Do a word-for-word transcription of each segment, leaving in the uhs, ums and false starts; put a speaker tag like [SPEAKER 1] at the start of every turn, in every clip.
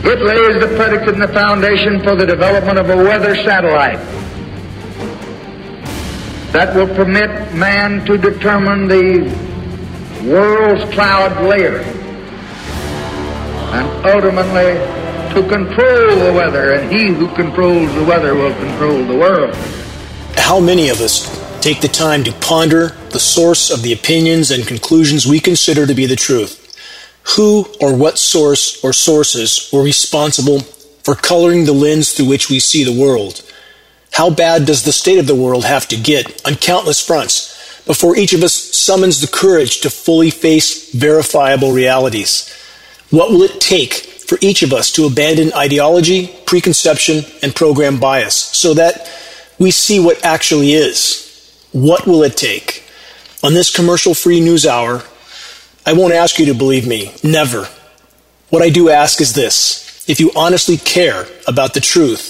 [SPEAKER 1] It lays the predicate and the foundation for the development of a weather satellite that will permit man to determine the world's cloud layer and ultimately to control the weather, and he who controls the weather will control the world.
[SPEAKER 2] How many of us take the time to ponder the source of the opinions and conclusions we consider to be the truth? Who or what source or sources were responsible for coloring the lens through which we see the world? How bad does the state of the world have to get on countless fronts before each of us summons the courage to fully face verifiable realities? What will it take for each of us to abandon ideology, preconception, and program bias so that we see what actually is? What will it take? On this commercial-free news hour, I won't ask you to believe me. Never. What I do ask is this. If you honestly care about the truth,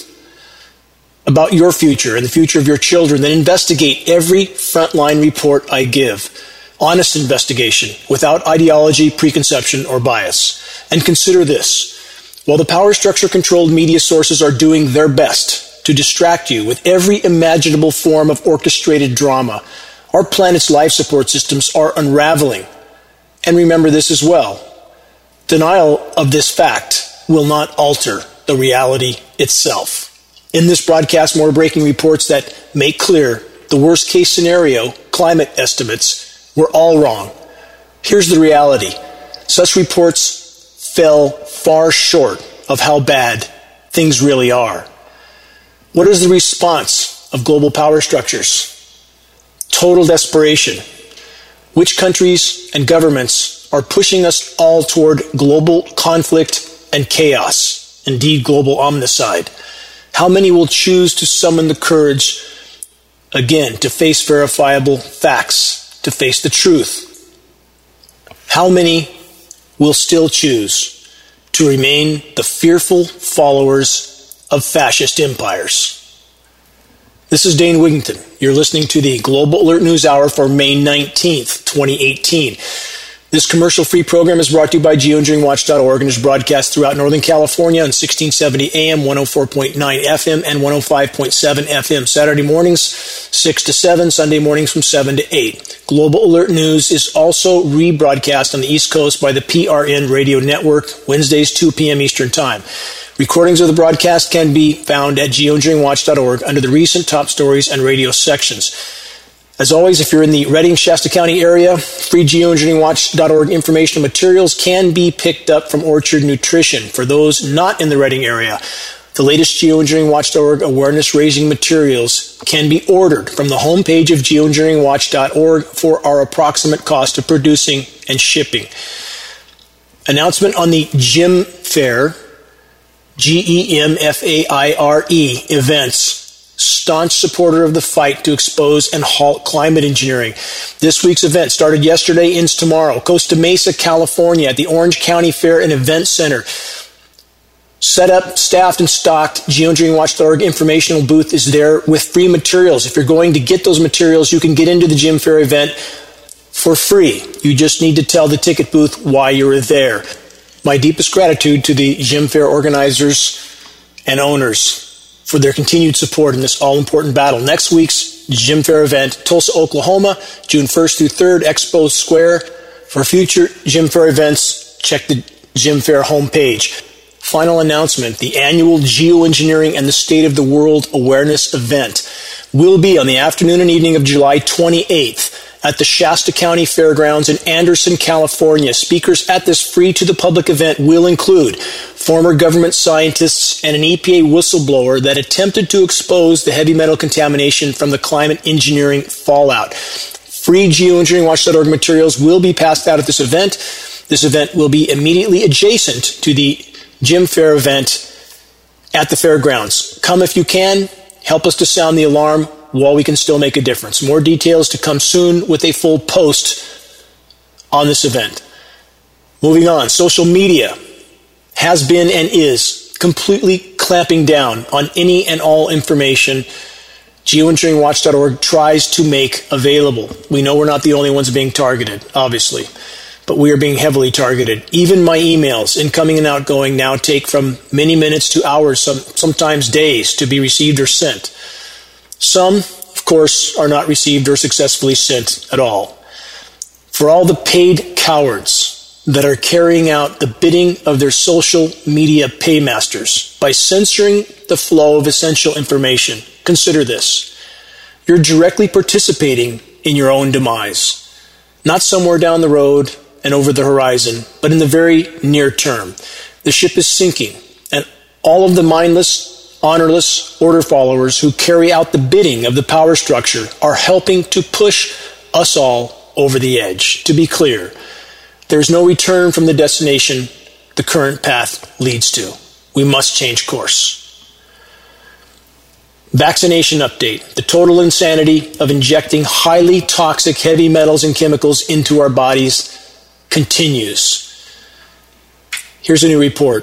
[SPEAKER 2] about your future and the future of your children, then investigate every frontline report I give. Honest investigation, without ideology, preconception, or bias. And consider this. While the power structure-controlled media sources are doing their best to distract you with every imaginable form of orchestrated drama, our planet's life support systems are unraveling. And remember this as well. Denial of this fact will not alter the reality itself. In this broadcast, more breaking reports that make clear the worst-case scenario, climate estimates, were all wrong. Here's the reality. Such reports fell far short of how bad things really are. What is the response of global power structures? Total desperation. Which countries and governments are pushing us all toward global conflict and chaos, indeed global omnicide? How many will choose to summon the courage, again, to face verifiable facts, to face the truth? How many will still choose to remain the fearful followers of fascist empires? This is Dane Wigington. You're listening to the Global Alert News Hour for May nineteenth, twenty eighteen. This commercial-free program is brought to you by geoengineering watch dot org and is broadcast throughout Northern California on sixteen seventy A M, one oh four point nine F M, and one oh five point seven F M. Saturday mornings, six to seven. Sunday mornings from seven to eight. Global Alert News is also rebroadcast on the East Coast by the P R N Radio Network, Wednesdays, two p.m. Eastern Time. Recordings of the broadcast can be found at geoengineering watch dot org under the recent top stories and radio sections. As always, if you're in the Redding, Shasta County area, free geoengineering watch dot org informational materials can be picked up from Orchard Nutrition. For those not in the Redding area, the latest geoengineering watch dot org awareness-raising materials can be ordered from the homepage of geoengineering watch dot org for our approximate cost of producing and shipping. Announcement on the Gem Fair, G E M F A I R E events. Staunch supporter of the fight to expose and halt climate engineering. This week's event started yesterday, ends tomorrow. Costa Mesa, California at the Orange County Fair and Event Center. Set up, staffed, and stocked. geoengineering watch dot org informational booth is there with free materials. If you're going to get those materials, you can get into the Gem Fair event for free. You just need to tell the ticket booth why you're there. My deepest gratitude to the Gem Fair organizers and owners for their continued support in this all-important battle. Next week's Gem Fair event, Tulsa, Oklahoma, June first through third, Expo Square. For future Gem Fair events, check the Gem Fair homepage. Final announcement, the annual Geoengineering and the State of the World Awareness event will be on the afternoon and evening of July twenty-eighth at the Shasta County Fairgrounds in Anderson, California. Speakers at this free-to-the-public event will include former government scientists and an E P A whistleblower that attempted to expose the heavy metal contamination from the climate engineering fallout. Free geoengineering watch dot org materials will be passed out at this event. This event will be immediately adjacent to the Gem Fair event at the fairgrounds. Come if you can. Help us to sound the alarm while we can still make a difference. More details to come soon with a full post on this event. Moving on, social media has been and is completely clamping down on any and all information geoengineering watch dot org tries to make available. We know we're not the only ones being targeted, obviously. but we are being heavily targeted. Even my emails, incoming and outgoing, now take from many minutes to hours, some, sometimes days, to be received or sent. Some, of course, are not received or successfully sent at all. For all the paid cowards that are carrying out the bidding of their social media paymasters by censoring the flow of essential information, consider this. You're directly participating in your own demise. Not somewhere down the road and over the horizon, but in the very near term. The ship is sinking, and all of the mindless, honorless order followers who carry out the bidding of the power structure are helping to push us all over the edge. To be clear, there's no return from the destination the current path leads to. We must change course. Vaccination update. The total insanity of injecting highly toxic heavy metals and chemicals into our bodies continues. Here's a new report.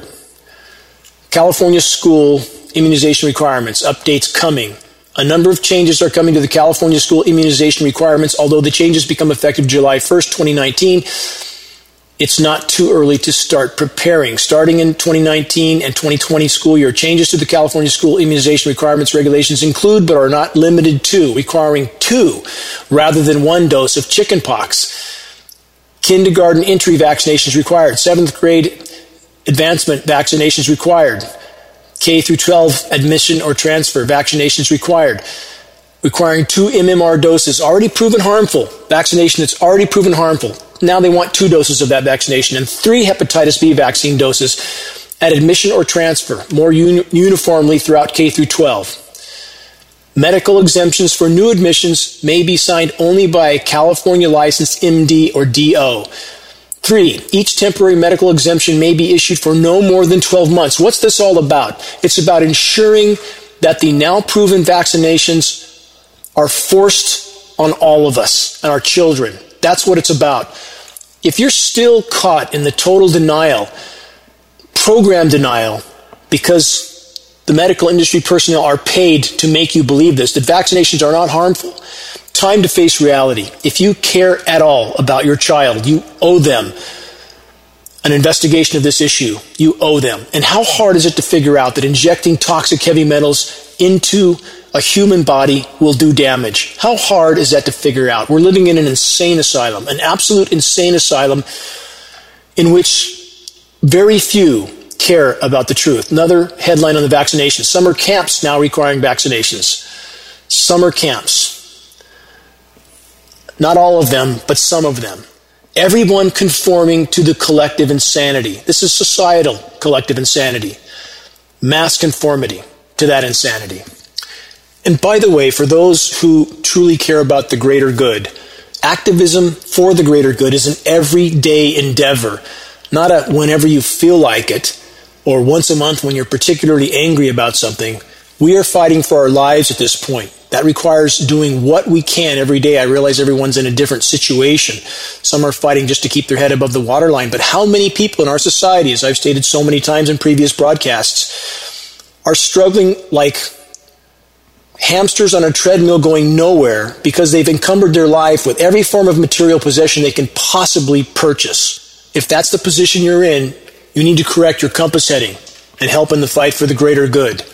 [SPEAKER 2] California school immunization requirements. Updates coming. A number of changes are coming to the California school immunization requirements, although the changes become effective July first, twenty nineteen. It's not too early to start preparing. Starting in twenty nineteen and twenty twenty school year, changes to the California school immunization requirements regulations include, but are not limited to, requiring two rather than one dose of chickenpox. Kindergarten entry vaccinations required. Seventh grade advancement vaccinations required. K through twelve admission or transfer vaccinations required. Requiring two M M R doses, already proven harmful. Vaccination that's already proven harmful. Now they want two doses of that vaccination, and three hepatitis B vaccine doses at admission or transfer, more uni- uniformly throughout K through twelve. Medical exemptions for new admissions may be signed only by a California licensed M D or D O. Three, each temporary medical exemption may be issued for no more than twelve months. What's this all about? It's about ensuring that the now proven vaccinations are forced on all of us and our children. That's what it's about. If you're still caught in the total denial, program denial, because the medical industry personnel are paid to make you believe this, that vaccinations are not harmful, time to face reality. If you care at all about your child, you owe them an investigation of this issue. You owe them. And how hard is it to figure out that injecting toxic heavy metals into a human body will do damage? How hard is that to figure out? We're living in an insane asylum, an absolute insane asylum in which very few care about the truth. Another headline on the vaccinations. Summer camps now requiring vaccinations. Summer camps. Not all of them, but some of them. Everyone conforming to the collective insanity. This is societal collective insanity. Mass conformity to that insanity. And by the way, for those who truly care about the greater good, activism for the greater good is an everyday endeavor, not a whenever you feel like it, or once a month when you're particularly angry about something. We are fighting for our lives at this point. That requires doing what we can every day. I realize everyone's in a different situation. Some are fighting just to keep their head above the waterline. But how many people in our society, as I've stated so many times in previous broadcasts, are struggling like hamsters on a treadmill going nowhere because they've encumbered their life with every form of material possession they can possibly purchase? If that's the position you're in, you need to correct your compass heading and help in the fight for the greater good.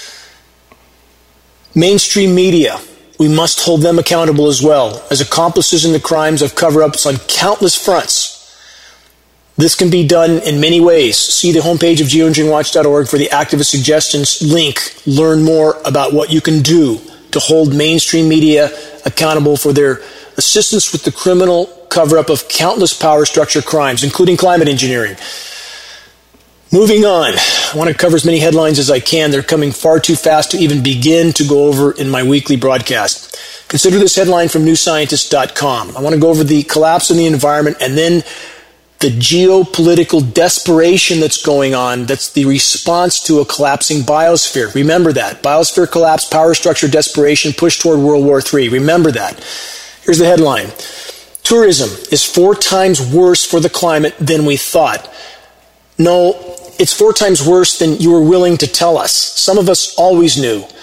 [SPEAKER 2] Mainstream media, we must hold them accountable as well as accomplices in the crimes of cover-ups on countless fronts. This can be done in many ways. See the homepage of geoengineering watch dot org for the activist suggestions link. Learn more about what you can do to hold mainstream media accountable for their assistance with the criminal cover-up of countless power structure crimes, including climate engineering. Moving on, I want to cover as many headlines as I can. They're coming far too fast to even begin to go over in my weekly broadcast. Consider this headline from new scientist dot com. I want to go over the collapse in the environment and then the geopolitical desperation that's going on. That's the response to a collapsing biosphere. Remember that. Biosphere collapse, power structure desperation, push toward World War Three. Remember that. Here's the headline. Tourism is four times worse for the climate than we thought. No, it's four times worse than you were willing to tell us. Some of us always knew.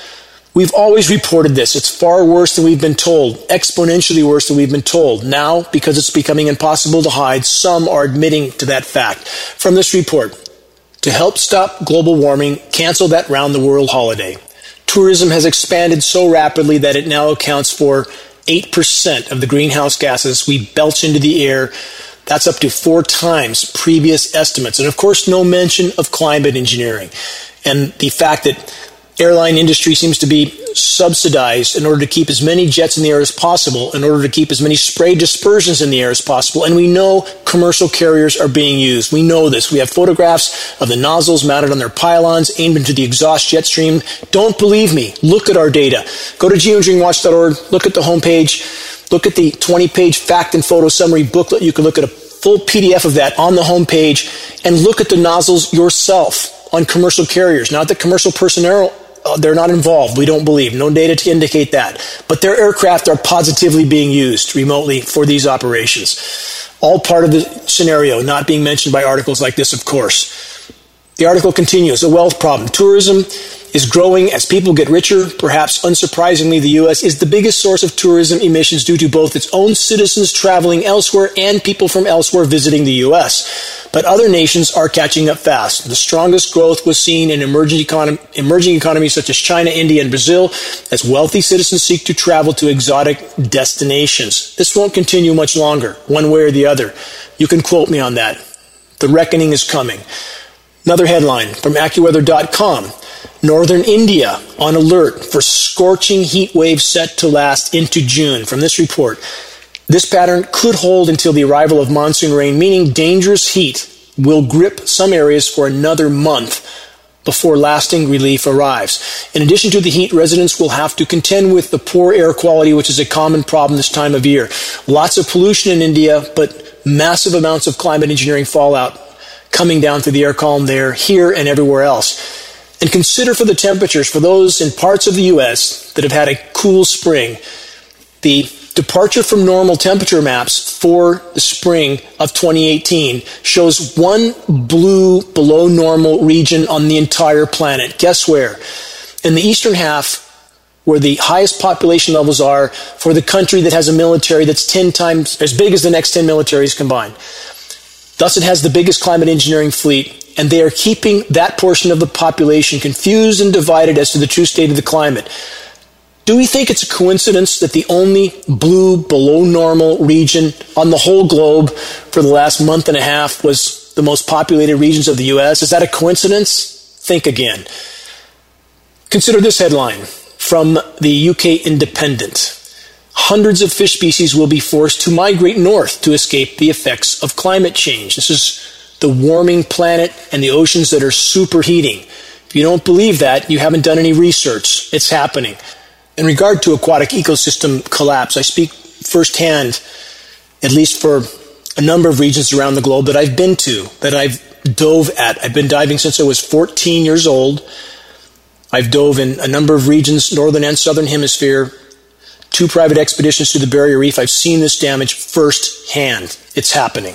[SPEAKER 2] We've always reported this. It's far worse than we've been told, exponentially worse than we've been told. Now, because it's becoming impossible to hide, some are admitting to that fact. From this report, to help stop global warming, cancel that round-the-world holiday. Tourism has expanded so rapidly that it now accounts for eight percent of the greenhouse gases we belch into the air. That's up to four times previous estimates. And of course, no mention of climate engineering and the fact that airline industry seems to be subsidized in order to keep as many jets in the air as possible, in order to keep as many spray dispersions in the air as possible. And we know commercial carriers are being used. We know this. We have photographs of the nozzles mounted on their pylons, aimed into the exhaust jet stream. Don't believe me. Look at our data. Go to geoengineering watch dot org. Look at the homepage. Look at the twenty-page fact and photo summary booklet. You can look at a full P D F of that on the homepage and look at the nozzles yourself on commercial carriers. Not that commercial personnel, uh, they're not involved. We don't believe. No data to indicate that. But their aircraft are positively being used remotely for these operations. All part of the scenario, not being mentioned by articles like this, of course. The article continues, a wealth problem. Tourism is growing as people get richer. Perhaps unsurprisingly, the U S is the biggest source of tourism emissions due to both its own citizens traveling elsewhere and people from elsewhere visiting the U S. But other nations are catching up fast. The strongest growth was seen in emerging, econom- emerging economies such as China, India, and Brazil, as wealthy citizens seek to travel to exotic destinations. This won't continue much longer, one way or the other. You can quote me on that. The reckoning is coming. Another headline from AccuWeather dot com. Northern India on alert for scorching heat waves set to last into June. From this report, this pattern could hold until the arrival of monsoon rain, meaning dangerous heat will grip some areas for another month before lasting relief arrives. In addition to the heat, residents will have to contend with the poor air quality, which is a common problem this time of year. Lots of pollution in India, but massive amounts of climate engineering fallout coming down through the air column there, here, and everywhere else. And consider for the temperatures, for those in parts of the U S that have had a cool spring, the departure from normal temperature maps for the spring of twenty eighteen shows one blue below normal region on the entire planet. Guess where? In the eastern half, where the highest population levels are for the country that has a military that's ten times as big as the next ten militaries combined. Thus, it has the biggest climate engineering fleet, and they are keeping that portion of the population confused and divided as to the true state of the climate. Do we think it's a coincidence that the only blue below normal region on the whole globe for the last month and a half was the most populated regions of the U S? Is that a coincidence? Think again. Consider this headline from the U K Independent. Hundreds of fish species will be forced to migrate north to escape the effects of climate change. This is the warming planet and the oceans that are superheating. If you don't believe that, you haven't done any research. It's happening. In regard to aquatic ecosystem collapse, I speak firsthand, at least for a number of regions around the globe that I've been to, that I've dove at. I've been diving since I was fourteen years old. I've dove in a number of regions, northern and southern hemisphere, two private expeditions to the Barrier Reef. I've seen this damage firsthand. It's happening.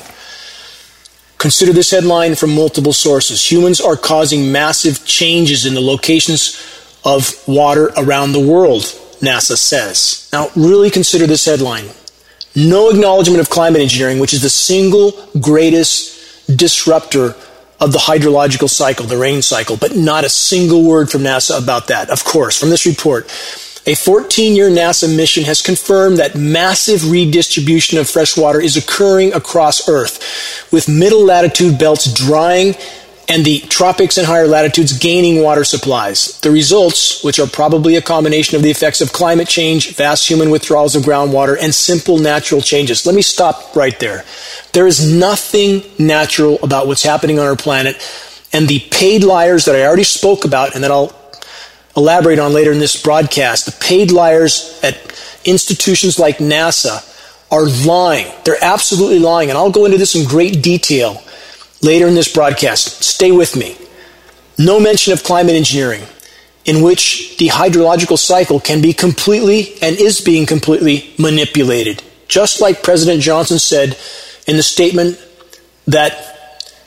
[SPEAKER 2] Consider this headline from multiple sources. Humans are causing massive changes in the locations of water around the world, NASA says. Now, really consider this headline. No acknowledgement of climate engineering, which is the single greatest disruptor of the hydrological cycle, the rain cycle, but not a single word from NASA about that. Of course, from this report, a fourteen-year NASA mission has confirmed that massive redistribution of fresh water is occurring across Earth, with middle latitude belts drying and the tropics and higher latitudes gaining water supplies. The results, which are probably a combination of the effects of climate change, vast human withdrawals of groundwater, and simple natural changes. Let me stop right there. There is nothing natural about what's happening on our planet, and the paid liars that I already spoke about and that I'll elaborate on later in this broadcast, the paid liars at institutions like NASA are lying. They're absolutely lying, and I'll go into this in great detail later in this broadcast. Stay with me. No mention of climate engineering, in which the hydrological cycle can be completely and is being completely manipulated. Just like President Johnson said in the statement that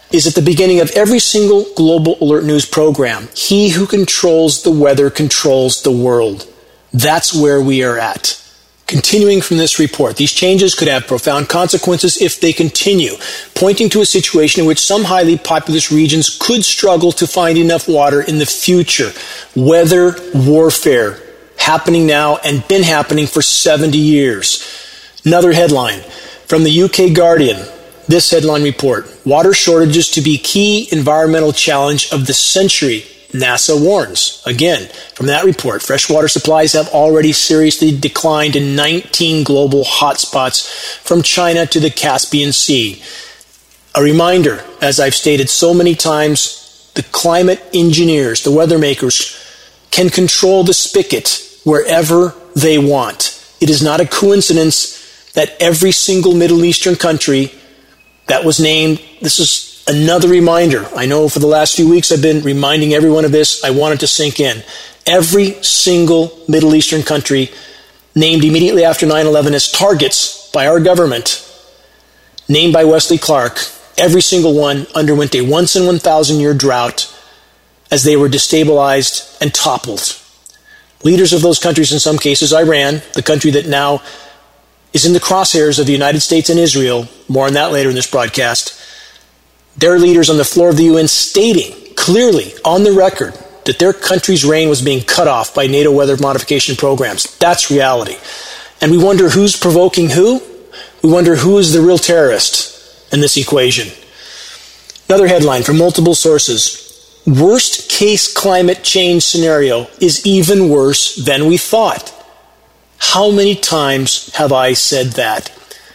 [SPEAKER 2] is at the beginning of every single Global Alert News program. He who controls the weather controls the world. That's where we are at. Continuing from this report, these changes could have profound consequences if they continue, pointing to a situation in which some highly populous regions could struggle to find enough water in the future. Weather warfare, happening now and been happening for seventy years. Another headline from the U K Guardian. This headline report, water shortages to be key environmental challenge of the century, NASA warns. Again, from that report, freshwater supplies have already seriously declined in nineteen global hotspots from China to the Caspian Sea. A reminder, as I've stated so many times, the climate engineers, the weather makers, can control the spigot wherever they want. It is not a coincidence that every single Middle Eastern country that was named, this is another reminder. I know for the last few weeks I've been reminding everyone of this. I want it to sink in. Every single Middle Eastern country named immediately after nine eleven as targets by our government, named by Wesley Clark, every single one underwent a once in one thousand year drought as they were destabilized and toppled. Leaders of those countries, in some cases, Iran, the country that now is in the crosshairs of the United States and Israel, more on that later in this broadcast, their leaders on the floor of the U N stating clearly on the record that their country's rain was being cut off by NATO weather modification programs. That's reality. And we wonder who's provoking who? We wonder who is the real terrorist in this equation. Another headline from multiple sources. Worst case climate change scenario is even worse than we thought. How many times have I said that?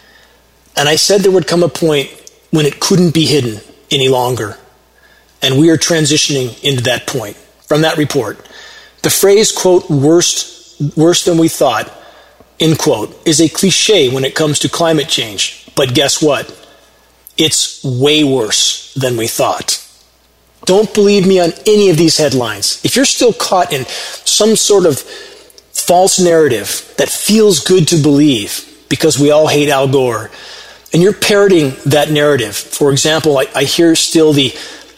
[SPEAKER 2] And I said there would come a point when it couldn't be hidden any longer. And we are transitioning into that point. From that report, the phrase, quote, worst, worse than we thought, end quote, is a cliche when it comes to climate change. But guess what? It's way worse than we thought. Don't believe me on any of these headlines. If you're still caught in some sort of false narrative that feels good to believe because we all hate Al Gore, and you're parroting that narrative. For example, I, I hear still the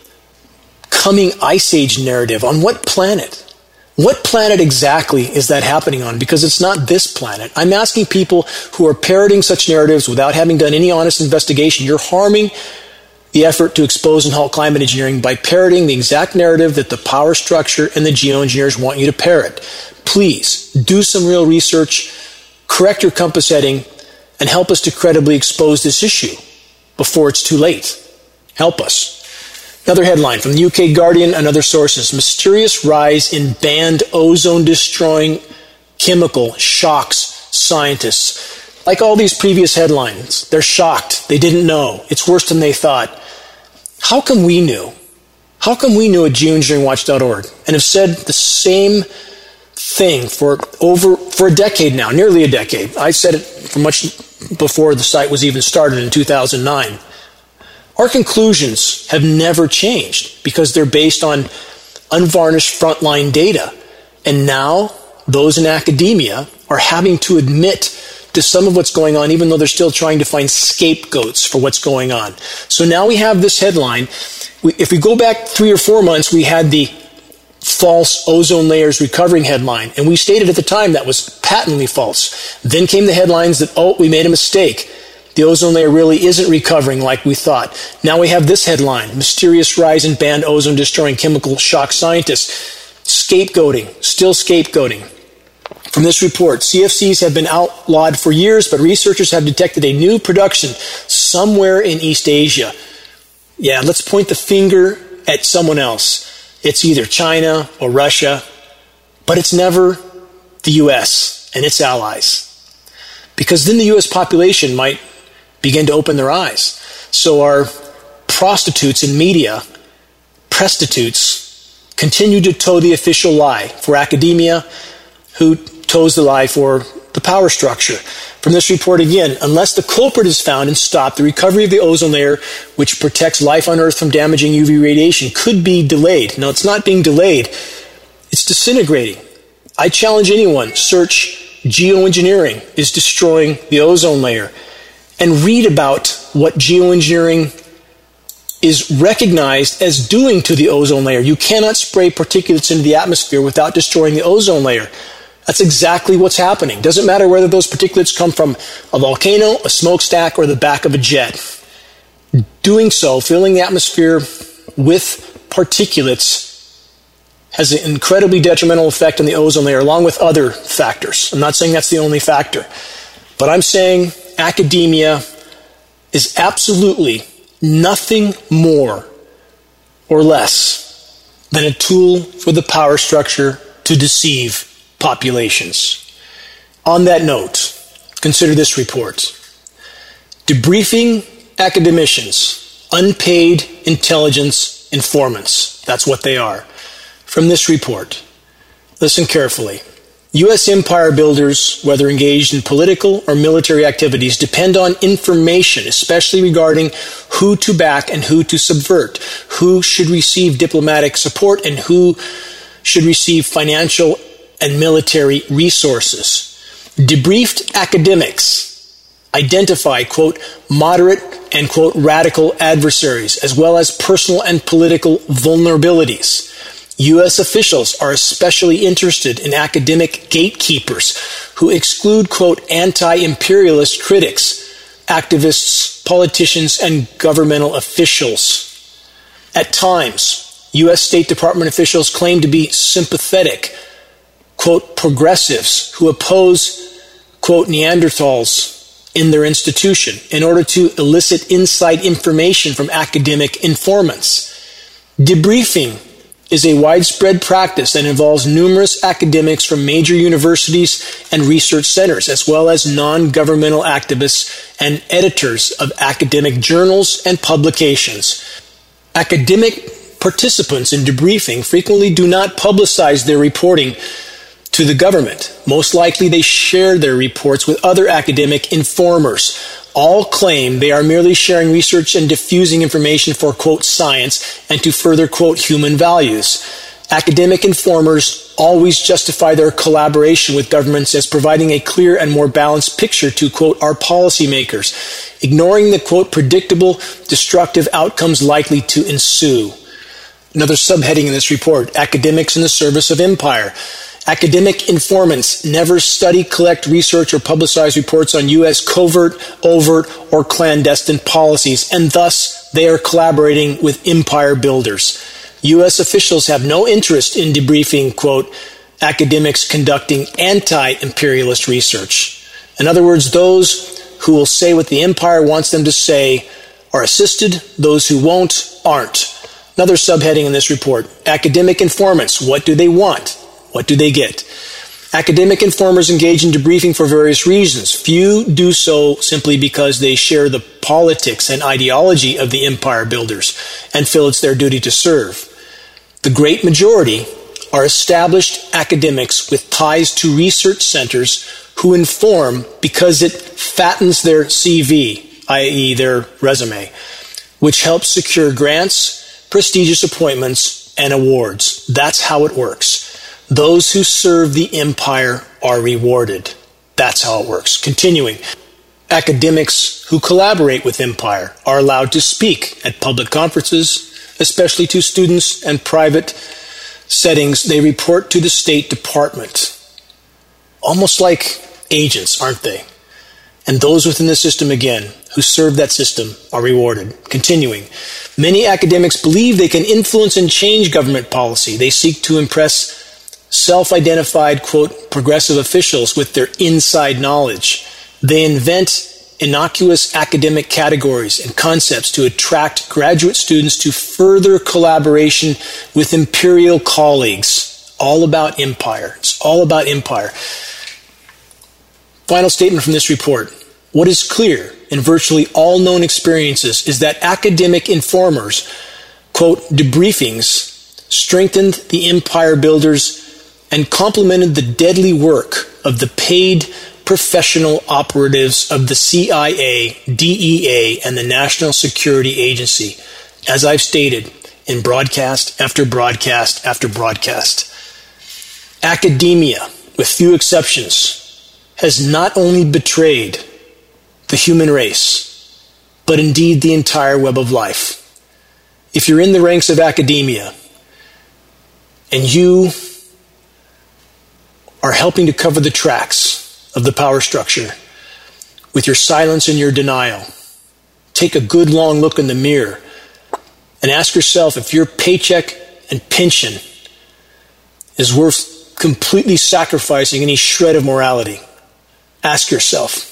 [SPEAKER 2] coming ice age narrative. On what planet? What planet exactly is that happening on? Because it's not this planet. I'm asking people who are parroting such narratives without having done any honest investigation. You're harming the effort to expose and halt climate engineering by parroting the exact narrative that the power structure and the geoengineers want you to parrot. Please do some real research, correct your compass heading, and help us to credibly expose this issue before it's too late. Help us. Another headline from the U K Guardian and other sources. Mysterious rise in banned ozone-destroying chemical shocks scientists. Like all these previous headlines, they're shocked. They didn't know. It's worse than they thought. How come we knew? How come we knew at geoengineering watch dot org and have said the same thing for over for a decade now, nearly a decade? I said it for much before the site was even started in two thousand nine. Our conclusions have never changed because they're based on unvarnished frontline data. And now those in academia are having to admit to some of what's going on, even though they're still trying to find scapegoats for what's going on. So now we have this headline. If we go back three or four months, we had the false ozone layers recovering headline. And we stated at the time that was patently false. Then came the headlines that, oh, we made a mistake. The ozone layer really isn't recovering like we thought. Now we have this headline, mysterious rise in banned ozone-destroying chemical shock scientists. Scapegoating, still scapegoating. From this report, C F Cs have been outlawed for years, but researchers have detected a new production somewhere in East Asia. Yeah, let's point the finger at someone else. It's either China or Russia, but it's never the U S and its allies. Because then the U S population might begin to open their eyes. So our prostitutes in media, prostitutes, continue to toe the official lie for academia, who toes the lie for the power structure. From this report again, unless the culprit is found and stopped, the recovery of the ozone layer, which protects life on Earth from damaging U V radiation, could be delayed. Now, it's not being delayed. It's disintegrating. I challenge anyone, search geoengineering is destroying the ozone layer, and read about what geoengineering is recognized as doing to the ozone layer. You cannot spray particulates into the atmosphere without destroying the ozone layer. That's exactly what's happening. Doesn't matter whether those particulates come from a volcano, a smokestack, or the back of a jet. Doing so, filling the atmosphere with particulates, has an incredibly detrimental effect on the ozone layer, along with other factors. I'm not saying that's the only factor. But I'm saying academia is absolutely nothing more or less than a tool for the power structure to deceive populations. On that note, consider this report. Debriefing academicians, unpaid intelligence informants. That's what they are. From this report, listen carefully. U S empire builders, whether engaged in political or military activities, depend on information, especially regarding who to back and who to subvert, who should receive diplomatic support and who should receive financial and military resources. Debriefed academics identify, quote, moderate and, quote, radical adversaries, as well as personal and political vulnerabilities. U S officials are especially interested in academic gatekeepers who exclude, quote, anti-imperialist critics, activists, politicians, and governmental officials. At times, U S State Department officials claim to be sympathetic, quote, progressives who oppose, quote, Neanderthals in their institution in order to elicit inside information from academic informants. Debriefing is a widespread practice that involves numerous academics from major universities and research centers, as well as non-governmental activists and editors of academic journals and publications. Academic participants in debriefing frequently do not publicize their reporting to the government. Most likely they share their reports with other academic informers. All claim they are merely sharing research and diffusing information for, quote, science and to further, quote, human values. Academic informers always justify their collaboration with governments as providing a clear and more balanced picture to, quote, our policymakers, ignoring the, quote, predictable, destructive outcomes likely to ensue. Another subheading in this report, academics in the service of empire. Academic informants never study, collect, research, or publicize reports on U S covert, overt, or clandestine policies, and thus they are collaborating with empire builders. U S officials have no interest in debriefing, quote, academics conducting anti-imperialist research. In other words, those who will say what the empire wants them to say are assisted, those who won't aren't. Another subheading in this report, academic informants, what do they want? What do they get? Academic informers engage in debriefing for various reasons. Few do so simply because they share the politics and ideology of the empire builders and feel it's their duty to serve. The great majority are established academics with ties to research centers who inform because it fattens their C V, that is their resume, which helps secure grants, prestigious appointments, and awards. That's how it works. Those who serve the empire are rewarded. That's how it works. Continuing, academics who collaborate with empire are allowed to speak at public conferences, especially to students and private settings. They report to the State Department. Almost like agents, aren't they? And those within the system, again, who serve that system are rewarded. Continuing, many academics believe they can influence and change government policy. They seek to impress self-identified, quote, progressive officials with their inside knowledge. They invent innocuous academic categories and concepts to attract graduate students to further collaboration with imperial colleagues. All about empire. It's all about empire. Final statement from this report. What is clear in virtually all known experiences is that academic informers, quote, debriefings, strengthened the empire builders and complemented the deadly work of the paid professional operatives of the C I A, D E A, and the National Security Agency, as I've stated in broadcast after broadcast after broadcast. Academia, with few exceptions, has not only betrayed the human race, but indeed the entire web of life. If you're in the ranks of academia and you are helping to cover the tracks of the power structure with your silence and your denial, take a good long look in the mirror and ask yourself if your paycheck and pension is worth completely sacrificing any shred of morality. Ask yourself.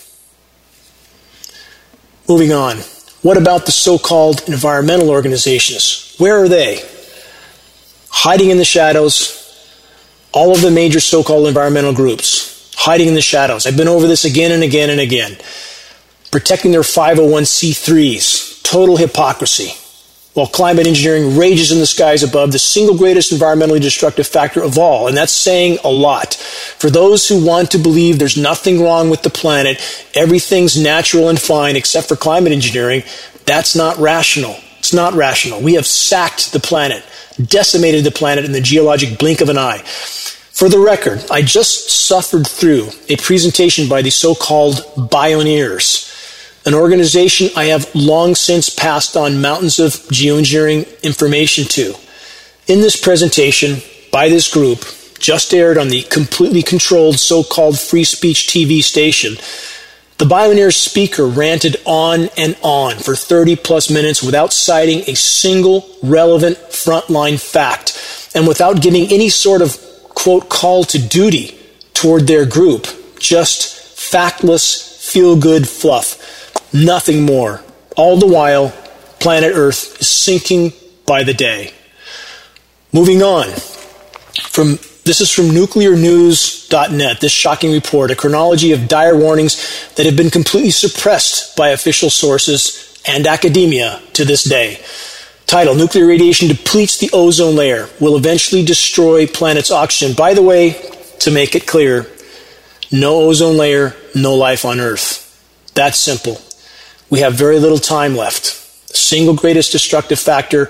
[SPEAKER 2] Moving on. What about the so-called environmental organizations? Where are they? Hiding in the shadows. All of the major so-called environmental groups, hiding in the shadows. I've been over this again and again and again. Protecting their five oh one c threes. Total hypocrisy. While climate engineering rages in the skies above, the single greatest environmentally destructive factor of all, and that's saying a lot. For those who want to believe there's nothing wrong with the planet, everything's natural and fine except for climate engineering, that's not rational. It's not rational. We have sacked the planet, decimated the planet in the geologic blink of an eye. For the record, I just suffered through a presentation by the so-called Bioneers, an organization I have long since passed on mountains of geoengineering information to. In this presentation by this group, just aired on the completely controlled so-called free speech T V station, the Bioneers speaker ranted on and on for thirty plus minutes without citing a single relevant frontline fact and without giving any sort of, quote, call to duty toward their group. Just factless, feel-good fluff. Nothing more. All the while, planet Earth is sinking by the day. Moving on. From This is from nuclear news dot net, this shocking report, a chronology of dire warnings that have been completely suppressed by official sources and academia to this day. Title, Nuclear Radiation Depletes the Ozone Layer, Will Eventually Destroy Planet's Oxygen. By the way, to make it clear, no ozone layer, no life on Earth. That's simple. We have very little time left. The single greatest destructive factor,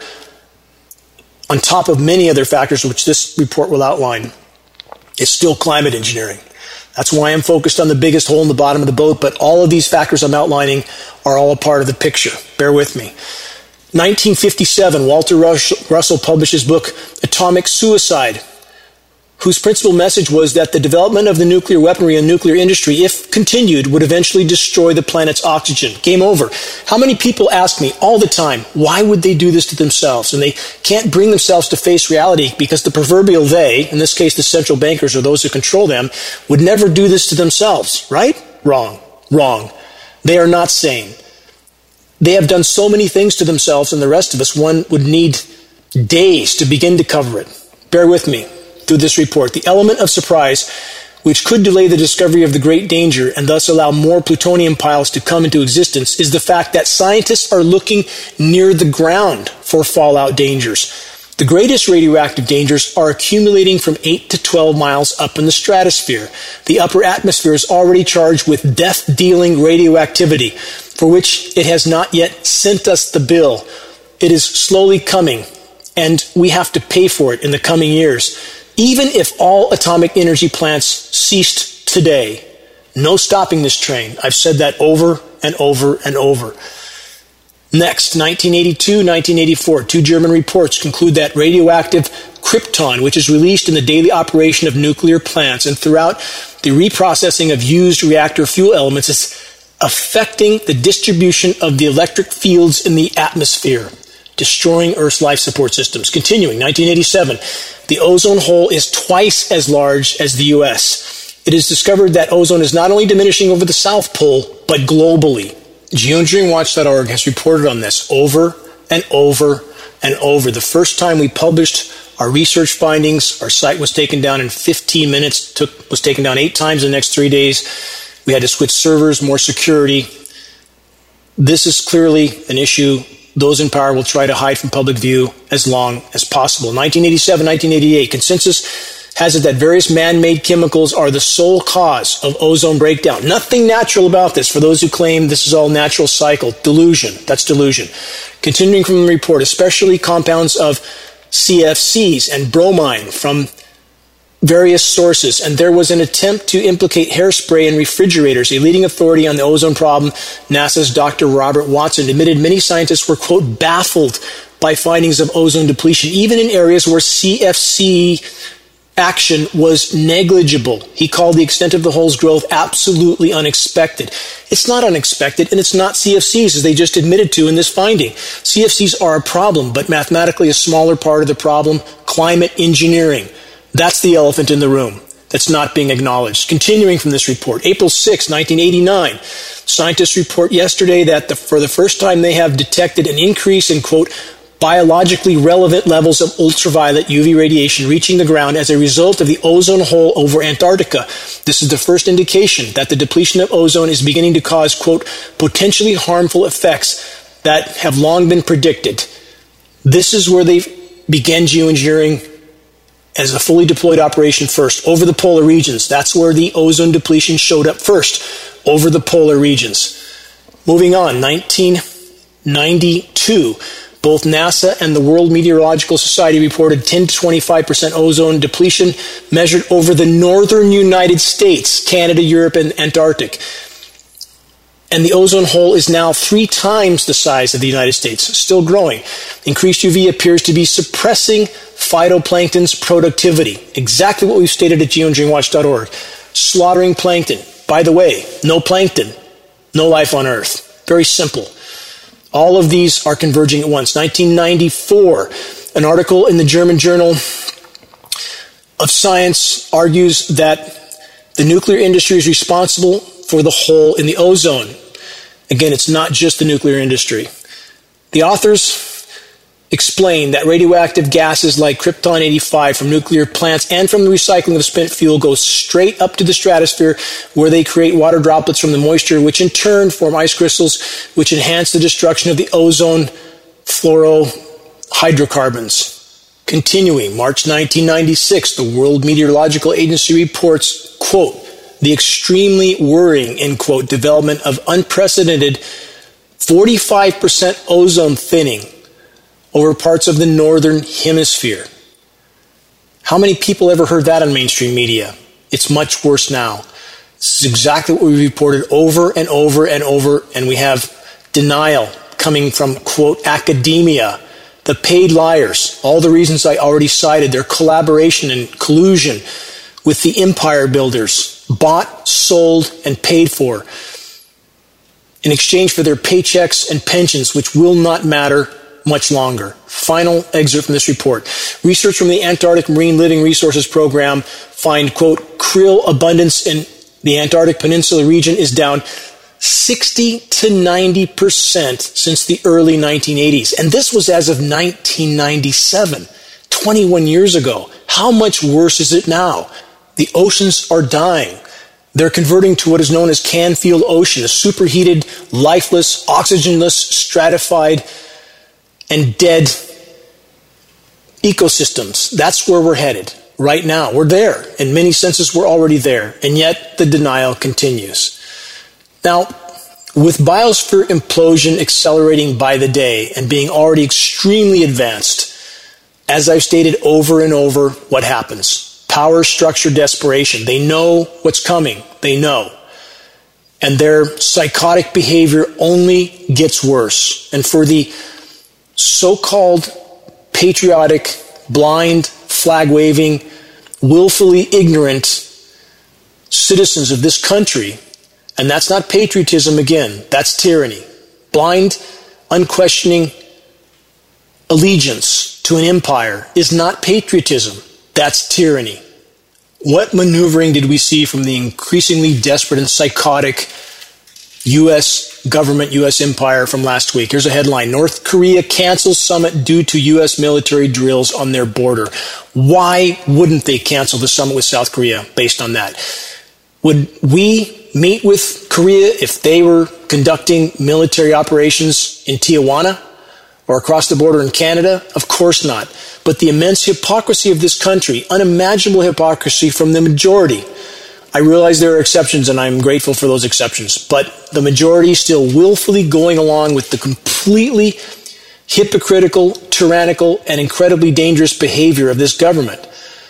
[SPEAKER 2] on top of many other factors which this report will outline, is still climate engineering. That's why I'm focused on the biggest hole in the bottom of the boat, but all of these factors I'm outlining are all a part of the picture. Bear with me. nineteen fifty-seven, Walter Russell published his book, Atomic Suicide, whose principal message was that the development of the nuclear weaponry and nuclear industry, if continued, would eventually destroy the planet's oxygen. Game over. How many people ask me all the time, why would they do this to themselves? And they can't bring themselves to face reality because the proverbial they, in this case the central bankers or those who control them, would never do this to themselves, right? Wrong. Wrong. They are not sane. They have done so many things to themselves and the rest of us, one would need days to begin to cover it. Bear with me. Through this report, the element of surprise, which could delay the discovery of the great danger and thus allow more plutonium piles to come into existence, is the fact that scientists are looking near the ground for fallout dangers. The greatest radioactive dangers are accumulating from eight to twelve miles up in the stratosphere. The upper atmosphere is already charged with death-dealing radioactivity, for which it has not yet sent us the bill. It is slowly coming, and we have to pay for it in the coming years. Even if all atomic energy plants ceased today, no stopping this train. I've said that over and over and over. Next, nineteen eighty-two, nineteen eighty-four, two German reports conclude that radioactive krypton, which is released in the daily operation of nuclear plants and throughout the reprocessing of used reactor fuel elements, is affecting the distribution of the electric fields in the atmosphere, destroying Earth's life support systems. Continuing, nineteen eighty-seven, the ozone hole is twice as large as the U S. It is discovered that ozone is not only diminishing over the South Pole, but globally. geoengineering watch dot org has reported on this over and over and over. The first time we published our research findings, our site was taken down in fifteen minutes, took, was taken down eight times in the next three days. We had to switch servers, more security. This is clearly an issue those in power will try to hide from public view as long as possible. nineteen eighty-seven, nineteen eighty-eight, consensus has it that various man-made chemicals are the sole cause of ozone breakdown. Nothing natural about this for those who claim this is all natural cycle. Delusion. That's delusion. Continuing from the report, especially compounds of C F Cs and bromine from various sources, and there was an attempt to implicate hairspray in refrigerators. A leading authority on the ozone problem, NASA's Doctor Robert Watson, admitted many scientists were, quote, baffled by findings of ozone depletion, even in areas where C F C action was negligible. He called the extent of the hole's growth absolutely unexpected. It's not unexpected, and it's not C F Cs, as they just admitted to in this finding. C F Cs are a problem, but mathematically a smaller part of the problem, climate engineering. That's the elephant in the room that's not being acknowledged. Continuing from this report, April sixth, nineteen eighty-nine, scientists report yesterday that the, for the first time they have detected an increase in, quote, biologically relevant levels of ultraviolet U V radiation reaching the ground as a result of the ozone hole over Antarctica. This is the first indication that the depletion of ozone is beginning to cause, quote, potentially harmful effects that have long been predicted. This is where they began geoengineering as a fully deployed operation first, over the polar regions. That's where the ozone depletion showed up first, over the polar regions. Moving on, nineteen ninety-two, both NASA and the World Meteorological Society reported ten to twenty-five percent ozone depletion measured over the northern United States, Canada, Europe, and Antarctic. And the ozone hole is now three times the size of the United States, still growing. Increased U V appears to be suppressing phytoplankton's productivity. Exactly what we've stated at geoengineering watch dot org. Slaughtering plankton. By the way, no plankton, no life on Earth. Very simple. All of these are converging at once. nineteen ninety-four, an article in the German Journal of Science argues that the nuclear industry is responsible for the hole in the ozone. Again, it's not just the nuclear industry. The authors explain that radioactive gases like krypton eighty-five from nuclear plants and from the recycling of spent fuel go straight up to the stratosphere, where they create water droplets from the moisture, which in turn form ice crystals, which enhance the destruction of the ozone fluorohydrocarbons. Continuing, March nineteen ninety-six, the World Meteorological Agency reports, quote, the extremely worrying, end quote, development of unprecedented forty-five percent ozone thinning over parts of the northern hemisphere. How many people ever heard that on mainstream media? It's much worse now. This is exactly what we reported over and over and over, and we have denial coming from, quote, academia, the paid liars, all the reasons I already cited, their collaboration and collusion with the empire builders, bought, sold, and paid for in exchange for their paychecks and pensions, which will not matter much longer. Final excerpt from this report. Research from the Antarctic Marine Living Resources Program find, quote, krill abundance in the Antarctic Peninsula region is down sixty to ninety percent since the early nineteen eighties. And this was as of nineteen ninety-seven, twenty-one years ago. How much worse is it now? The oceans are dying. They're converting to what is known as Canfield Ocean, a superheated, lifeless, oxygenless, stratified, and dead ecosystems. That's where we're headed right now. We're there. In many senses, we're already there. And yet, the denial continues. Now, with biosphere implosion accelerating by the day and being already extremely advanced, as I've stated over and over, what happens? Power structure desperation. They know what's coming. They know. And their psychotic behavior only gets worse. And for the so-called patriotic, blind, flag-waving, willfully ignorant citizens of this country, and that's not patriotism again, that's tyranny. Blind, unquestioning allegiance to an empire is not patriotism, that's tyranny. What maneuvering did we see from the increasingly desperate and psychotic U S government, U S empire from last week? Here's a headline. North Korea cancels summit due to U S military drills on their border. Why wouldn't they cancel the summit with South Korea based on that? Would we meet with Korea if they were conducting military operations in Tijuana or across the border in Canada? Of course not. But the immense hypocrisy of this country, unimaginable hypocrisy from the majority. I realize there are exceptions, and I'm grateful for those exceptions, but the majority still willfully going along with the completely hypocritical, tyrannical, and incredibly dangerous behavior of this government.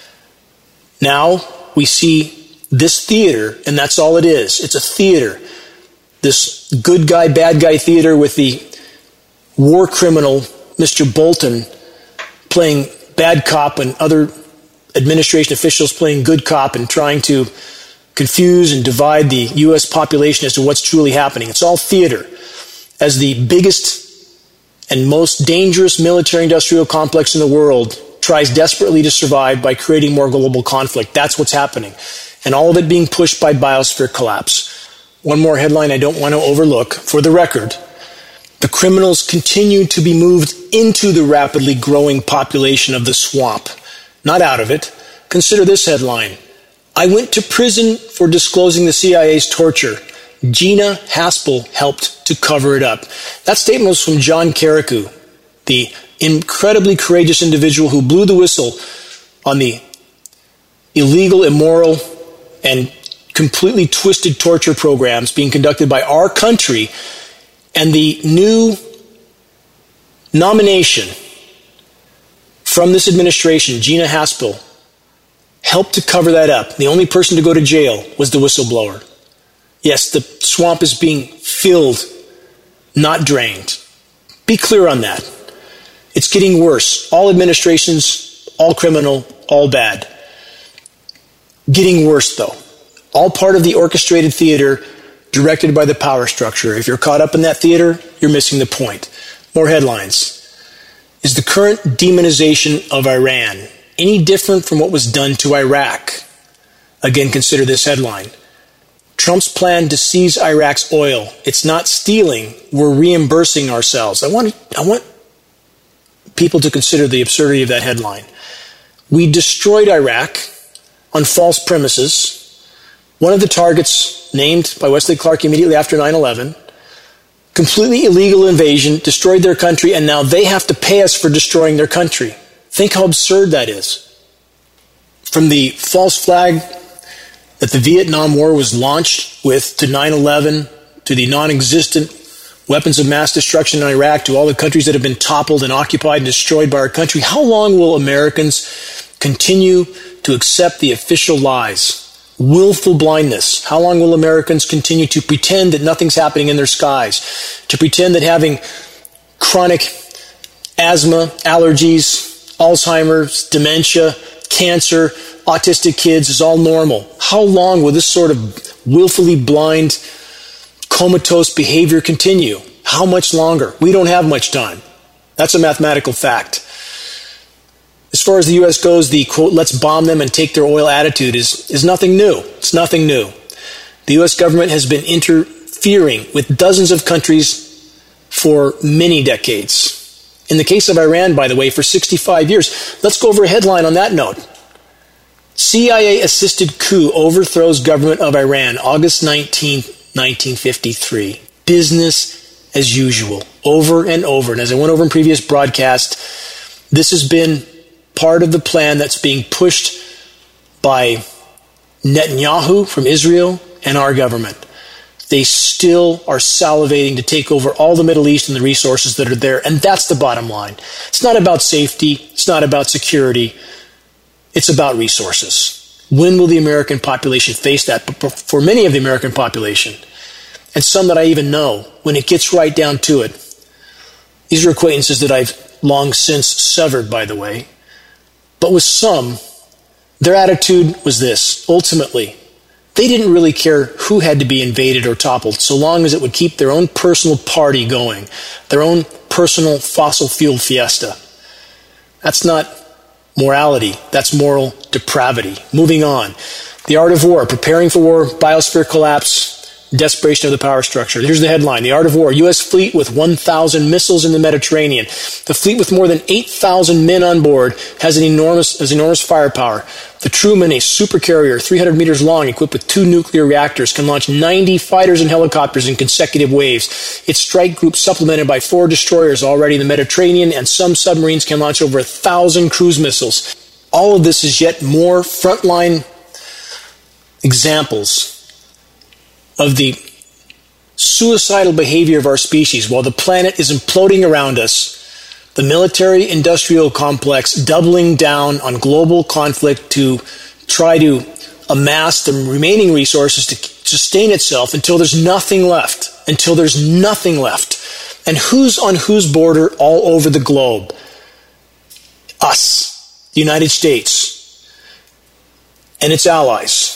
[SPEAKER 2] Now we see this theater, and that's all it is. It's a theater. This good guy, bad guy theater with the war criminal Mister Bolton playing bad cop and other administration officials playing good cop and trying to confuse and divide the U S population as to what's truly happening. It's all theater. As the biggest and most dangerous military-industrial complex in the world tries desperately to survive by creating more global conflict. That's what's happening. And all of it being pushed by biosphere collapse. One more headline I don't want to overlook. For the record, the criminals continue to be moved into the rapidly growing population of the swamp, not out of it. Consider this headline. I went to prison for disclosing the C I A's torture. Gina Haspel helped to cover it up. That statement was from John Carrico, the incredibly courageous individual who blew the whistle on the illegal, immoral, and completely twisted torture programs being conducted by our country, and the new nomination from this administration, Gina Haspel, helped to cover that up. The only person to go to jail was the whistleblower. Yes, the swamp is being filled, not drained. Be clear on that. It's getting worse. All administrations, all criminal, all bad. Getting worse, though. All part of the orchestrated theater directed by the power structure. If you're caught up in that theater, you're missing the point. More headlines. Is the current demonization of Iran any different from what was done to Iraq? Again, consider this headline. Trump's plan to seize Iraq's oil. It's not stealing. We're reimbursing ourselves. I want, I want people to consider the absurdity of that headline. We destroyed Iraq on false premises. One of the targets named by Wesley Clark immediately after nine eleven, completely illegal invasion, destroyed their country, and now they have to pay us for destroying their country. Think how absurd that is. From the false flag that the Vietnam War was launched with to nine eleven, to the non-existent weapons of mass destruction in Iraq, to all the countries that have been toppled and occupied and destroyed by our country, how long will Americans continue to accept the official lies? Willful blindness. How long will Americans continue to pretend that nothing's happening in their skies? To pretend that having chronic asthma, allergies, Alzheimer's, dementia, cancer, autistic kids is all normal? How long will this sort of willfully blind, comatose behavior continue? How much longer? We don't have much time. That's a mathematical fact. As far as the U S goes, the, quote, let's bomb them and take their oil attitude is, is nothing new. It's nothing new. The U S government has been interfering with dozens of countries for many decades. In the case of Iran, by the way, for sixty-five years. Let's go over a headline on that note. C I A-assisted coup overthrows government of Iran, August nineteenth, nineteen fifty-three. Business as usual, over and over. And as I went over in previous broadcasts, this has been part of the plan that's being pushed by Netanyahu from Israel and our government. They still are salivating to take over all the Middle East and the resources that are there, and that's the bottom line. It's not about safety. It's not about security. It's about resources. When will the American population face that? But for many of the American population, and some that I even know, when it gets right down to it, these are acquaintances that I've long since severed, by the way, but with some, their attitude was this. Ultimately, they didn't really care who had to be invaded or toppled, so long as it would keep their own personal party going, their own personal fossil fuel fiesta. That's not morality. That's moral depravity. Moving on. The art of war, preparing for war, biosphere collapse, desperation of the power structure. Here's the headline. The art of war, U S fleet with one thousand missiles in the Mediterranean. The fleet with more than eight thousand men on board has an enormous, has enormous firepower. The Truman, a supercarrier three hundred meters long, equipped with two nuclear reactors, can launch ninety fighters and helicopters in consecutive waves. Its strike group, supplemented by four destroyers already in the Mediterranean, and some submarines can launch over a thousand cruise missiles. All of this is yet more frontline examples of the suicidal behavior of our species. While the planet is imploding around us, the military-industrial complex doubling down on global conflict to try to amass the remaining resources to sustain itself until there's nothing left. Until there's nothing left. And who's on whose border all over the globe? Us, the United States, and its allies.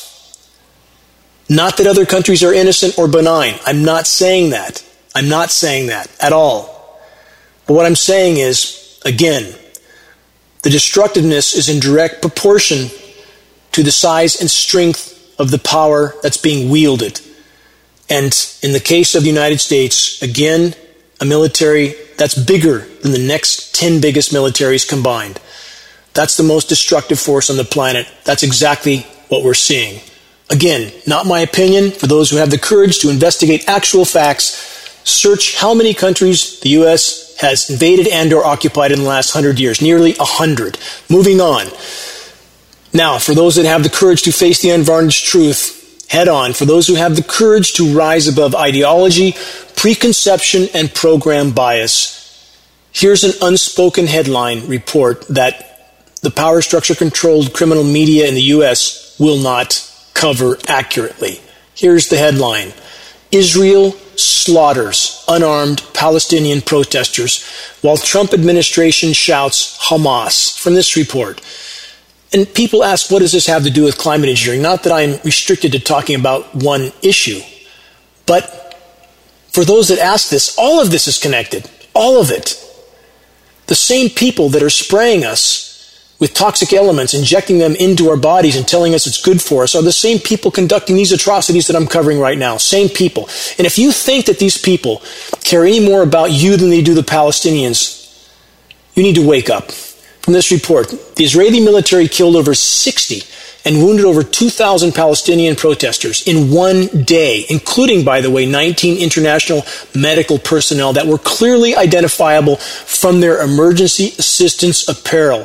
[SPEAKER 2] Not that other countries are innocent or benign. I'm not saying that. I'm not saying that at all. But what I'm saying is, again, the destructiveness is in direct proportion to the size and strength of the power that's being wielded. And in the case of the United States, again, a military that's bigger than the next ten biggest militaries combined. That's the most destructive force on the planet. That's exactly what we're seeing. Again, not my opinion. For those who have the courage to investigate actual facts, search how many countries the U S has invaded and or occupied in the last hundred years. Nearly a hundred. Moving on. Now, for those that have the courage to face the unvarnished truth head on, for those who have the courage to rise above ideology, preconception, and program bias, here's an unspoken headline report that the power structure-controlled criminal media in the U S will not cover accurately. Here's the headline. Israel slaughters unarmed Palestinian protesters while Trump administration shouts Hamas, from this report. And people ask, what does this have to do with climate engineering? Not that I'm restricted to talking about one issue, but for those that ask this, all of this is connected. All of it. The same people that are spraying us with toxic elements, injecting them into our bodies and telling us it's good for us, are the same people conducting these atrocities that I'm covering right now. Same people. And if you think that these people care any more about you than they do the Palestinians, you need to wake up. From this report, the Israeli military killed over sixty and wounded over two thousand Palestinian protesters in one day, including, by the way, nineteen international medical personnel that were clearly identifiable from their emergency assistance apparel.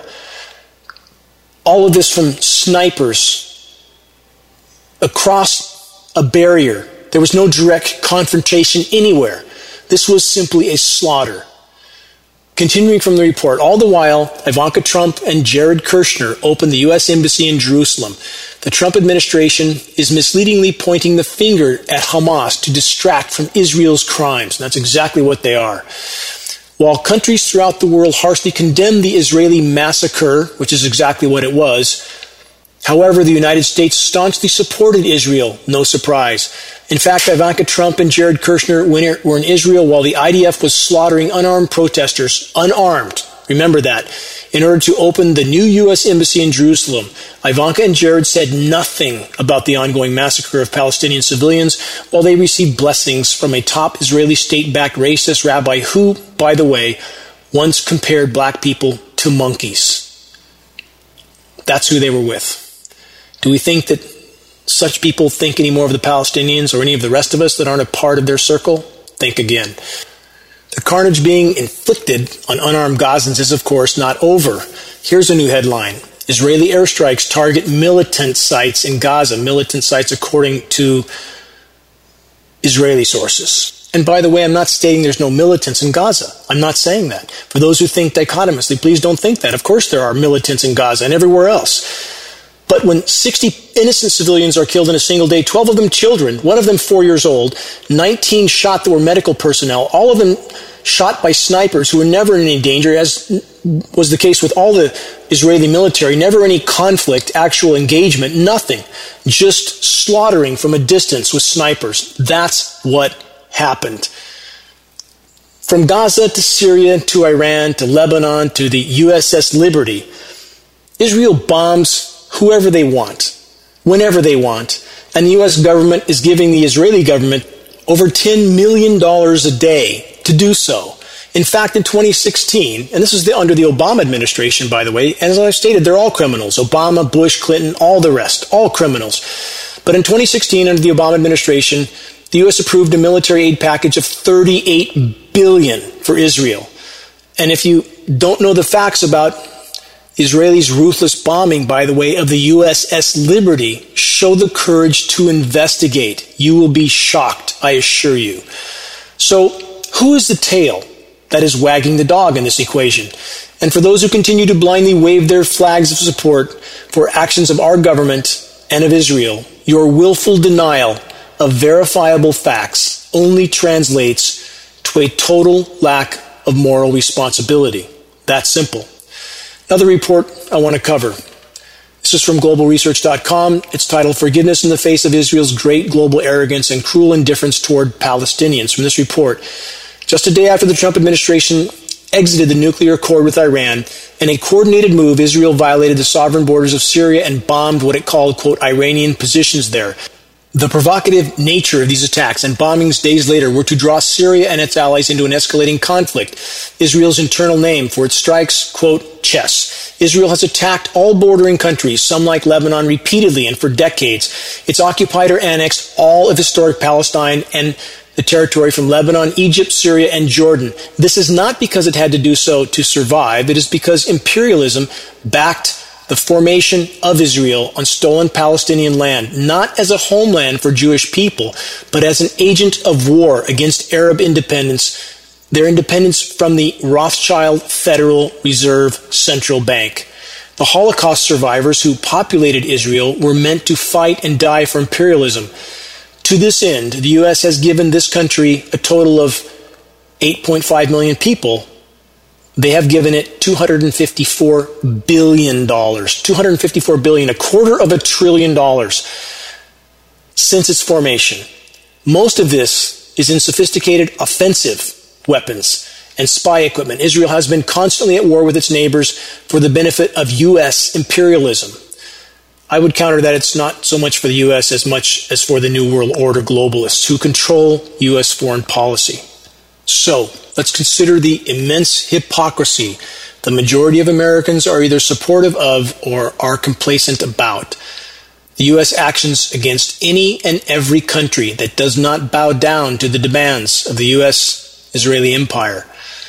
[SPEAKER 2] All of this from snipers across a barrier. There was no direct confrontation anywhere. This was simply a slaughter. Continuing from the report, all the while, Ivanka Trump and Jared Kushner opened the U S Embassy in Jerusalem. The Trump administration is misleadingly pointing the finger at Hamas to distract from Israel's crimes. And that's exactly what they are. While countries throughout the world harshly condemn the Israeli massacre, which is exactly what it was, however, the United States staunchly supported Israel, no surprise. In fact, Ivanka Trump and Jared Kushner were in Israel while the I D F was slaughtering unarmed protesters, unarmed, remember that, in order to open the new U S Embassy in Jerusalem. Ivanka and Jared said nothing about the ongoing massacre of Palestinian civilians while they received blessings from a top Israeli state-backed racist rabbi who, by the way, once compared black people to monkeys. That's who they were with. Do we think that such people think any more of the Palestinians or any of the rest of us that aren't a part of their circle? Think again. The carnage being inflicted on unarmed Gazans is, of course, not over. Here's a new headline. Israeli airstrikes target militant sites in Gaza. Militant sites according to Israeli sources. And by the way, I'm not stating there's no militants in Gaza. I'm not saying that. For those who think dichotomously, please don't think that. Of course there are militants in Gaza and everywhere else. But when sixty innocent civilians are killed in a single day, twelve of them children, one of them four years old, nineteen shot that were medical personnel, all of them shot by snipers who were never in any danger, as was the case with all the Israeli military, never any conflict, actual engagement, nothing. Just slaughtering from a distance with snipers. That's what happened. From Gaza to Syria to Iran to Lebanon to the U S S Liberty, Israel bombs whoever they want, whenever they want, and the U S government is giving the Israeli government over ten million dollars a day to do so. In fact, in twenty sixteen, and this is the, under the Obama administration, by the way, and as I've stated, they're all criminals. Obama, Bush, Clinton, all the rest, all criminals. But in twenty sixteen, under the Obama administration, the U S approved a military aid package of thirty-eight billion dollars for Israel. And if you don't know the facts about Israelis' ruthless bombing, by the way, of the U S S Liberty, show the courage to investigate. You will be shocked, I assure you. So, who is the tail that is wagging the dog in this equation? And for those who continue to blindly wave their flags of support for actions of our government and of Israel, your willful denial of verifiable facts only translates to to a total lack of moral responsibility. That's simple. Another report I want to cover. This is from global research dot com. It's titled Forgiveness in the Face of Israel's Great Global Arrogance and Cruel Indifference Toward Palestinians. From this report, just a day after the Trump administration exited the nuclear accord with Iran, in a coordinated move, Israel violated the sovereign borders of Syria and bombed what it called, quote, Iranian positions there. The provocative nature of these attacks and bombings days later were to draw Syria and its allies into an escalating conflict. Israel's internal name for its strikes, quote, chess. Israel has attacked all bordering countries, some like Lebanon, repeatedly and for decades. It's occupied or annexed all of historic Palestine and the territory from Lebanon, Egypt, Syria, and Jordan. This is not because it had to do so to survive. It is because imperialism backed the formation of Israel on stolen Palestinian land, not as a homeland for Jewish people, but as an agent of war against Arab independence, their independence from the Rothschild Federal Reserve Central Bank. The Holocaust survivors who populated Israel were meant to fight and die for imperialism. To this end, the U S has given this country a total of eight point five million people. They have given it two hundred fifty-four billion dollars. two hundred fifty-four billion dollars, a quarter of a trillion dollars since its formation. Most of this is in sophisticated offensive weapons and spy equipment. Israel has been constantly at war with its neighbors for the benefit of U S imperialism. I would counter that it's not so much for the U S as much as for the New World Order globalists who control U S foreign policy. So, let's consider the immense hypocrisy the majority of Americans are either supportive of or are complacent about. The U S actions against any and every country that does not bow down to the demands of the U S-Israeli empire.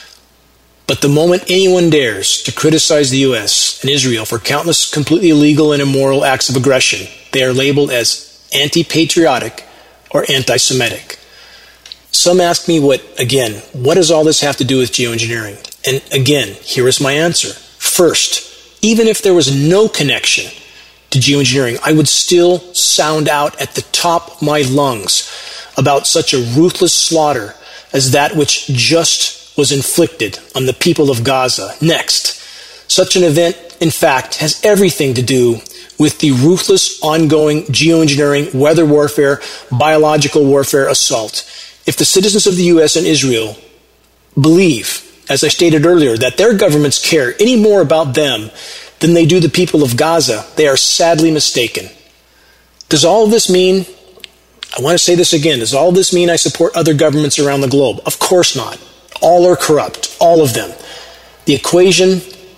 [SPEAKER 2] But the moment anyone dares to criticize the U S and Israel for countless completely illegal and immoral acts of aggression, they are labeled as anti-patriotic or anti-Semitic. Some ask me what, again, what does all this have to do with geoengineering? And again, here is my answer. First, even if there was no connection to geoengineering, I would still sound out at the top of my lungs about such a ruthless slaughter as that which just was inflicted on the people of Gaza. Next, such an event, in fact, has everything to do with the ruthless, ongoing geoengineering, weather warfare, biological warfare assault. If the citizens of the U S and Israel believe, as I stated earlier, that their governments care any more about them than they do the people of Gaza, they are sadly mistaken. Does all of this mean, I want to say this again, does all of this mean I support other governments around the globe? Of course not. All are corrupt, all of them. The equation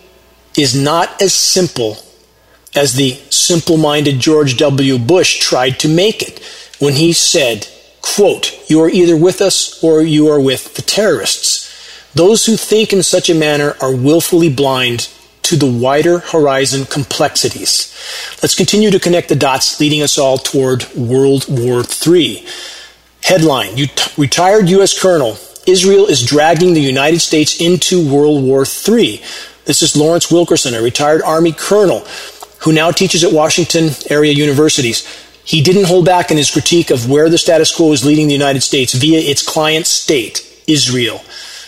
[SPEAKER 2] is not as simple as the simple-minded George W. Bush tried to make it when he said, quote, you are either with us or you are with the terrorists. Those who think in such a manner are willfully blind to the wider horizon complexities. Let's continue to connect the dots leading us all toward World War Three. Headline, retired U S Colonel, Israel is dragging the United States into World War Three. This is Lawrence Wilkerson, a retired Army colonel who now teaches at Washington area universities. He didn't hold back in his critique of where the status quo is leading the United States via its client state, Israel.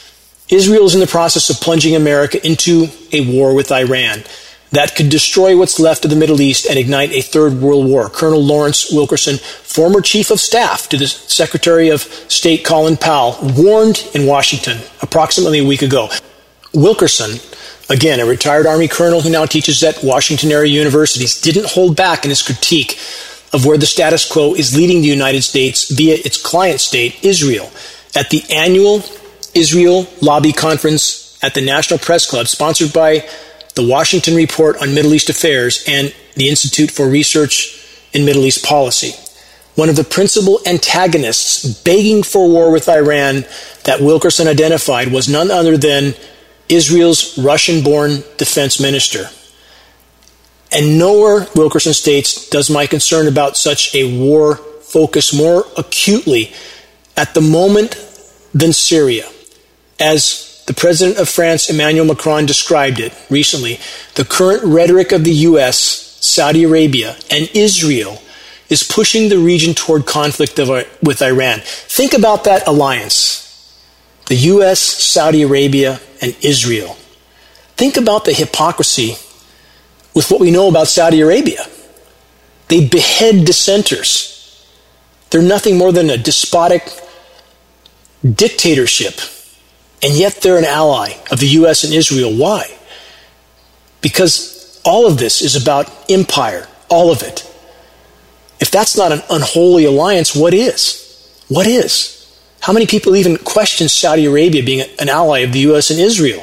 [SPEAKER 2] Israel is in the process of plunging America into a war with Iran that could destroy what's left of the Middle East and ignite a third world war. Colonel Lawrence Wilkerson, former chief of staff to the Secretary of State Colin Powell, warned in Washington approximately a week ago. Wilkerson, again, a retired Army colonel who now teaches at Washington area universities, didn't hold back in his critique of where the status quo is leading the United States via its client state, Israel. At the annual Israel Lobby Conference at the National Press Club, sponsored by the Washington Report on Middle East Affairs and the Institute for Research in Middle East Policy, one of the principal antagonists begging for war with Iran that Wilkerson identified was none other than Israel's Russian-born defense minister. And nowhere, Wilkerson states, does my concern about such a war focus more acutely at the moment than Syria. As the president of France, Emmanuel Macron, described it recently, the current rhetoric of the U S, Saudi Arabia, and Israel is pushing the region toward conflict with Iran. Think about that alliance. the U S, Saudi Arabia, and Israel. Think about the hypocrisy with what we know about Saudi Arabia. They behead dissenters. They're nothing more than a despotic dictatorship. And yet they're an ally of the U S and Israel. Why? Because all of this is about empire. All of it. If that's not an unholy alliance, what is? What is? How many people even question Saudi Arabia being an ally of the U S and Israel?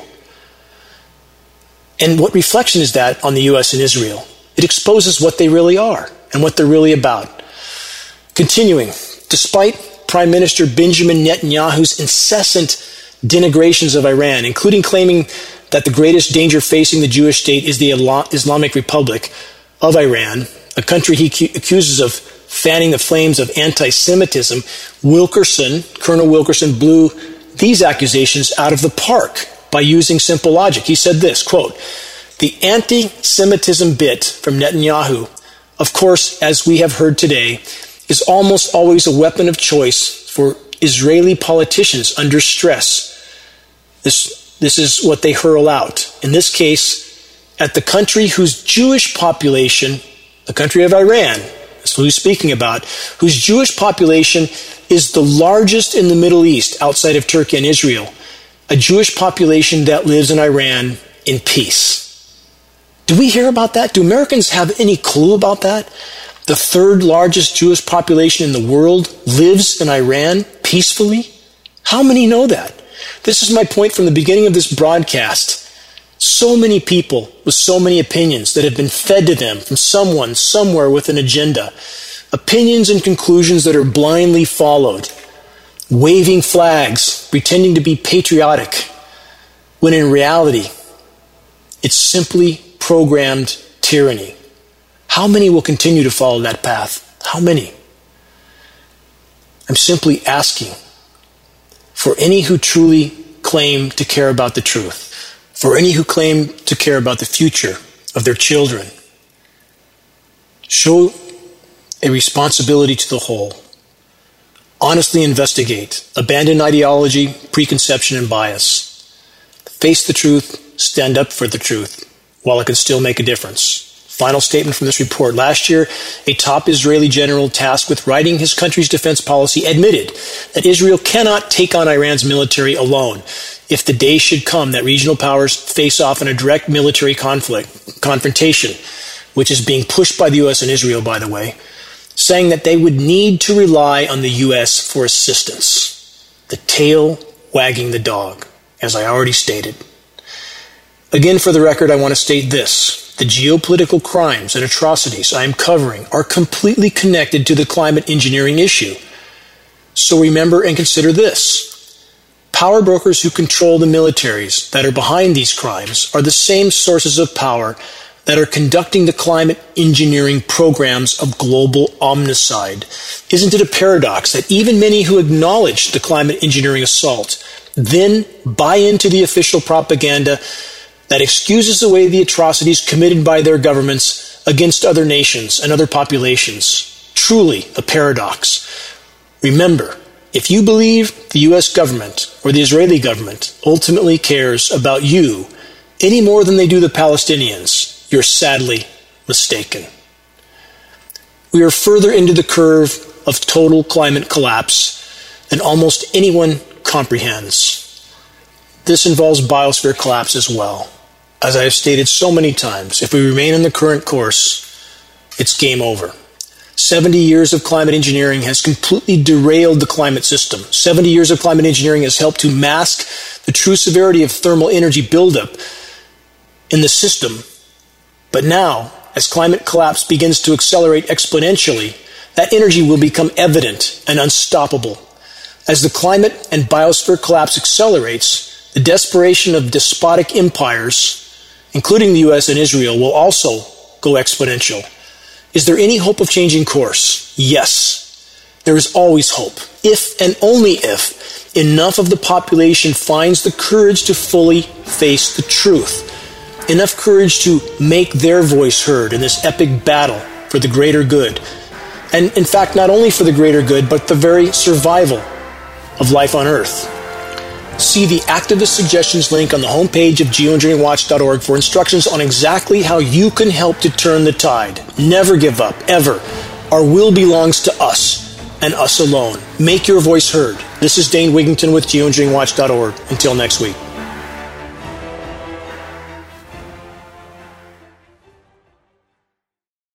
[SPEAKER 2] And what reflection is that on the U S and Israel? It exposes what they really are and what they're really about. Continuing, despite Prime Minister Benjamin Netanyahu's incessant denigrations of Iran, including claiming that the greatest danger facing the Jewish state is the Islamic Republic of Iran, a country he accuses of fanning the flames of anti-Semitism, Wilkerson, Colonel Wilkerson, blew these accusations out of the park by using simple logic. He said this, quote, "The anti-Semitism bit from Netanyahu, of course, as we have heard today, is almost always a weapon of choice for Israeli politicians under stress. This, this is what they hurl out. In this case, at the country whose Jewish population, the country of Iran, that's who he's speaking about, whose Jewish population is the largest in the Middle East outside of Turkey and Israel, a Jewish population that lives in Iran in peace." Do we hear about that? Do Americans have any clue about that? The third largest Jewish population in the world lives in Iran peacefully? How many know that? This is my point from the beginning of this broadcast. So many people with so many opinions that have been fed to them from someone, somewhere with an agenda. Opinions and conclusions that are blindly followed. Waving flags, pretending to be patriotic, when in reality, it's simply programmed tyranny. How many will continue to follow that path? How many? I'm simply asking for any who truly claim to care about the truth, for any who claim to care about the future of their children, show a responsibility to the whole. Honestly investigate. Abandon ideology, preconception, and bias. Face the truth. Stand up for the truth while it can still make a difference. Final statement from this report. Last year, a top Israeli general tasked with writing his country's defense policy admitted that Israel cannot take on Iran's military alone if the day should come that regional powers face off in a direct military conflict, confrontation, which is being pushed by the U S and Israel, by the way, saying that they would need to rely on the U S for assistance. The tail wagging the dog, as I already stated. Again, for the record, I want to state this. The geopolitical crimes and atrocities I am covering are completely connected to the climate engineering issue. So remember and consider this. Power brokers who control the militaries that are behind these crimes are the same sources of power that are conducting the climate engineering programs of global omnicide. Isn't it a paradox that even many who acknowledge the climate engineering assault then buy into the official propaganda that excuses away the atrocities committed by their governments against other nations and other populations? Truly a paradox. Remember, if you believe the U S government or the Israeli government ultimately cares about you any more than they do the Palestinians, you're sadly mistaken. We are further into the curve of total climate collapse than almost anyone comprehends. This involves biosphere collapse as well. As I have stated so many times, if we remain on the current course, it's game over. seventy years of climate engineering has completely derailed the climate system. seventy years of climate engineering has helped to mask the true severity of thermal energy buildup in the system. But now, as climate collapse begins to accelerate exponentially, that energy will become evident and unstoppable. As the climate and biosphere collapse accelerates, the desperation of despotic empires, including the U S and Israel, will also go exponential. Is there any hope of changing course? Yes. There is always hope, if and only if enough of the population finds the courage to fully face the truth, enough courage to make their voice heard in this epic battle for the greater good. And in fact, not only for the greater good, but the very survival of life on earth. See the Activist Suggestions link on the homepage of geoengineering watch dot org for instructions on exactly how you can help to turn the tide. Never give up, ever. Our will belongs to us, and us alone. Make your voice heard. This is Dane Wigington with geoengineering watch dot org. Until next week.